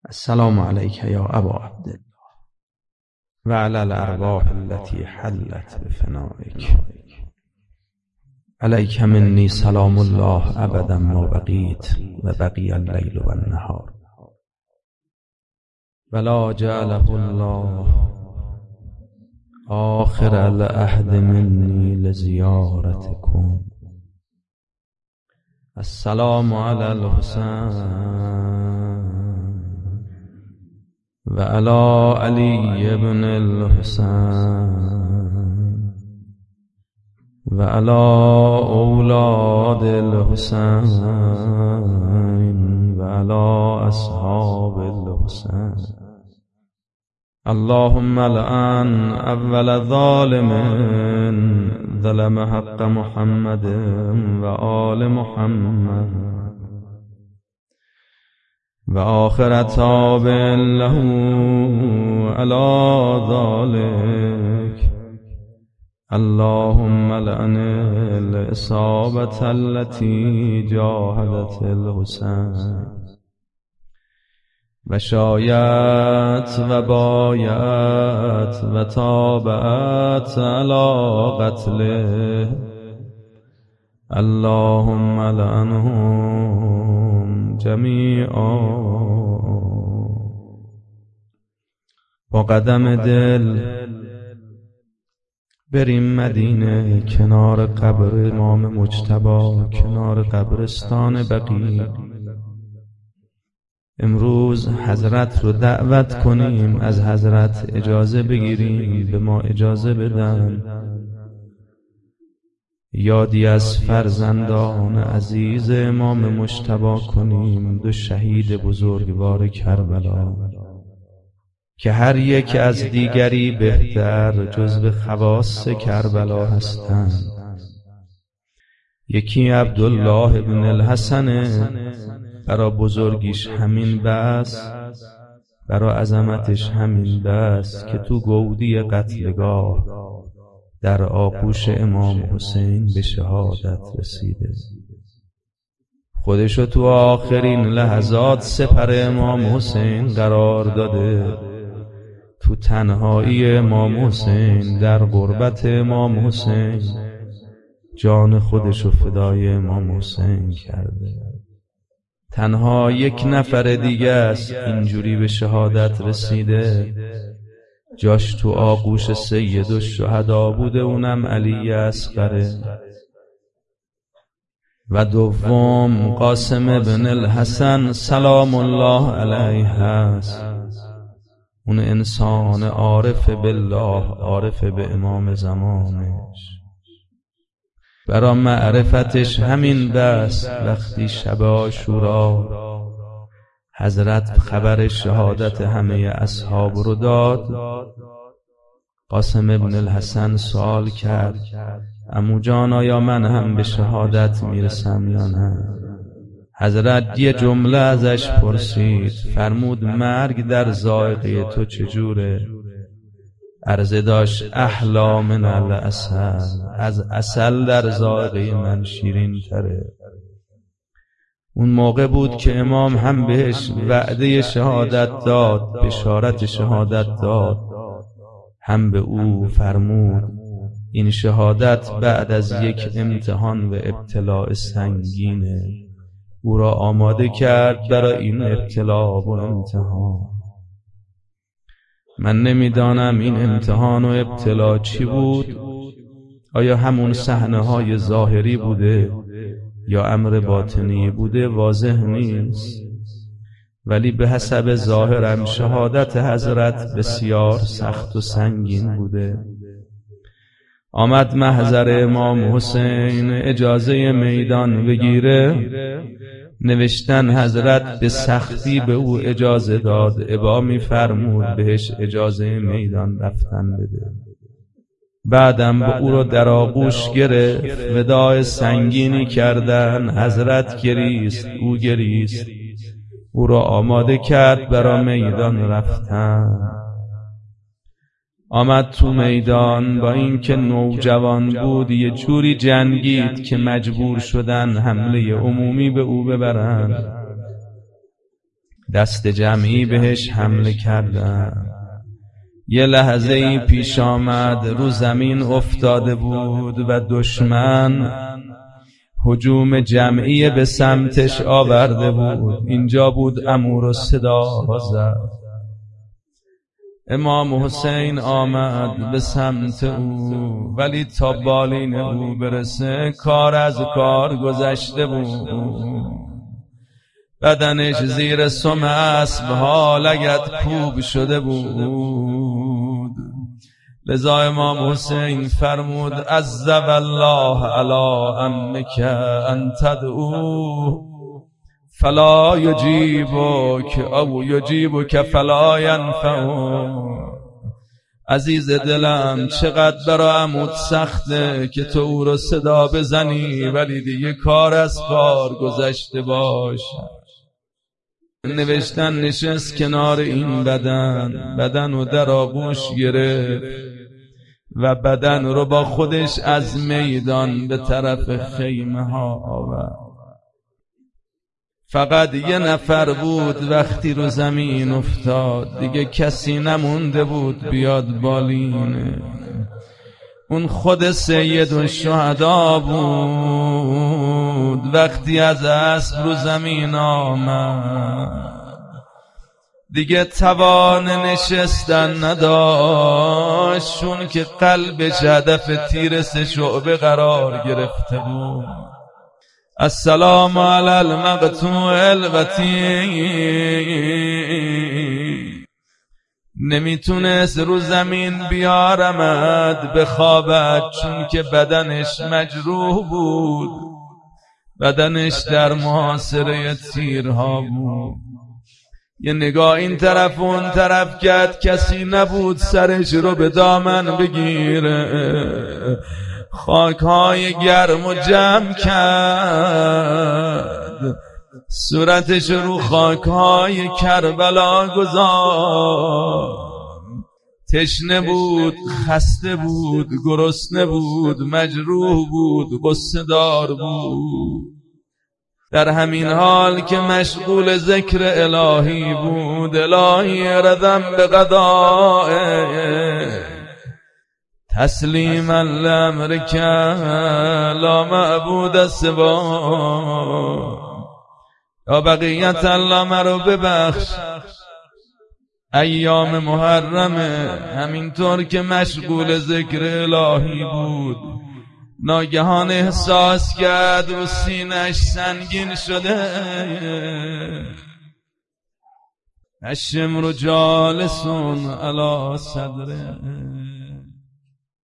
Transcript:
السلام عليك يا أبا عبد الله وعلى الأرواح التي حلت بفنائك. عليك مني سلام الله أبدا ما بقيت وبقي الليل والنهار، ولا جعله الله آخر العهد مني لزيارتكم. السلام على الحسين وعلى علي بن الحسين وعلى أولاد الحسين وعلى أصحاب الحسين. اللهم لعن أول ظالم ظلم حق محمد وآل محمد وآخر تابع له على ذلك. اللهم لعن الإصابة التي جاهدت الحسين وشايت وبايت وتابعت على قتله. اللهم لعنهم جميعا. با قدم دل بریم مدینه، کنار قبر امام مجتبی، کنار قبرستان بقیع. امروز حضرت رو دعوت کنیم، از حضرت اجازه بگیریم، به ما اجازه بدن یادی از فرزندان عزیز امام مجتبی کنیم، دو شهید بزرگوار کربلا که هر یک از دیگری بهتر جزو خواص کربلا هستند. یکی عبدالله بن الحسن، برا بزرگیش همین بس، برا عظمتش همین بس که تو گودی قتلگاه در آغوش امام حسین به شهادت رسیده. خودشو تو آخرین لحظات سپر امام حسین قرار داده، تو تنهایی امام حسین، در غربت امام حسین جان خودشو فدای امام حسین کرده. تنها یک نفر دیگه است اینجوری به شهادت رسیده، جاش تو آغوش سید الشهدا بوده، اونم علی اصغر. و دوم قاسم بن الحسن سلام الله علیه هست، اون انسان عارف بالله، عارف به امام زمانش، برا معرفتش همین بس. وقتی شب عاشورا حضرت خبر شهادت همه اصحاب رو داد، قاسم ابن الحسن سوال کرد عمو جان آیا من هم به شهادت میرسم یا نه؟ حضرت یه جمله ازش پرسید، فرمود مرگ در ذائقه تو چجوره؟ عرضه داشت احلا من العسل، از عسل در ذائقه من شیرین تره. اون موقع بود که امام هم بهش وعده شهادت داد، بشارت شهادت داد، هم به او فرمود این شهادت بعد از یک امتحان و ابتلاء سنگینه، او را آماده کرد برای این ابتلاء و امتحان. من نمیدانم این امتحان و ابتلاء چی بود، آیا همون صحنه‌های ظاهری بوده یا امر باطنی بوده واضح نیست، ولی به حسب ظاهرم شهادت حضرت بسیار سخت و سنگین بوده. آمد محضر امام حسین اجازه میدان بگیره، نوشتن حضرت به سختی به او اجازه داد، ابا می‌فرمود بهش اجازه میدان رفتن بده. بعدم به او رو در آغوش گرفت، وداع سنگینی کردن، حضرت گریست، او گریست، او را آماده کرد برای میدان رفتن. آمد تو میدان، با اینکه نوجوان بود یه جوری جنگید که مجبور شدن حمله عمومی به او ببرن. دست جمعی بهش حمله کردن. یه لحظه ای پیش آمد رو زمین افتاده بود و دشمن هجوم جمعی به سمتش آورده بود. اینجا بود عمو رو صدا زد. امام حسین آمد به سمت او، ولی تا بالین او برسه کار از کار گذشته بود. بدنش زیر سم اسبها لگد کوب شده بود. لذا امام حسین فرمود عز والله علی انک ان تدعوه فلا یجیبک او یجیبک فلا ینفعک. عزیز دلم چقدر برای عمود سخته که تو او رو صدا بزنی ولی دیگه کار از کار گذشته باش. نوشتن نشست کنار این بدن رو در آغوش گرفت و بدن رو با خودش از میدان به طرف خیمه ها آورد. فقط یه نفر بود وقتی رو زمین افتاد دیگه کسی نمونده بود بیاد بالینه. اون خود سید الشهدا بود. وقتی از اسب رو زمین آمد دیگه توان نشستن نداشت، چون که قلبش هدف تیر 3 شعبه قرار گرفته بود. السلام علی المقطوع الوتین. نمیتونست رو زمین بیارمد بخوابد، چون که بدنش مجروح بود، بدنش در محاصره تیرها بود. یه نگاه این طرف و اون طرف کرد، کسی نبود سرش رو به دامن بگیره. خاکهای گرم و جمع کرد، صورتش رو خاکهای کربلا گذاشت. تشنه بود، خسته بود، گرسنه بود، مجروح بود، غصه دار بود. در همین حال که مشغول ذکر الهی بود، الهی ردم به قضائه تسلیما لامرک لا معبود سوا. یا بقیت الله مرا ببخش، ایام محرمه. همینطور که مشغول ذکر الهی بود ناگهان احساس کرد رو سینه‌اش سنگین شده. الشمر جالسون علی صدره.